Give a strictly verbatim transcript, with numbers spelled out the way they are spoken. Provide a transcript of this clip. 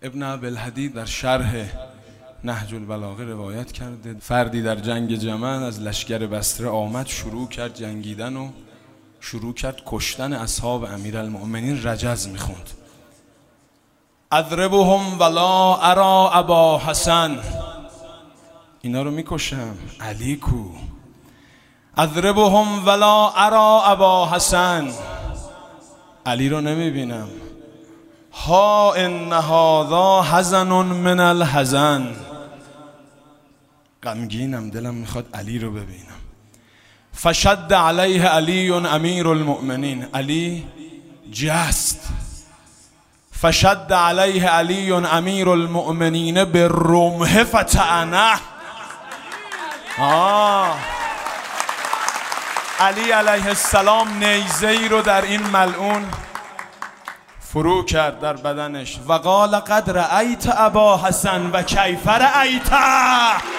ابن ابوالحدید در شرح نهج البلاغه روایت کرده فردی در جنگ جمل از لشکر بصره آمد، شروع کرد جنگیدن و شروع کرد کشتن اصحاب امیرالمؤمنین. رجز میخوند اضربهم ولا ارا ابا حسن، اینا رو میکشم، علی کو؟ اضربهم ولا ارا ابا حسن، علی رو نمیبینم. ها ان هذا حزن من الحزن، غمگینم، دلم میخواد علی رو ببینم. فشد علیه علی امیر المؤمنین، علی جست. فشد علیه علی امیر المؤمنین بالرمح فتعنه. آه علی علیه السلام نیزه ای رو در این ملعون فرو کرد در بدنش. و قال قد رأیت ابا حسن و کیف رأیته.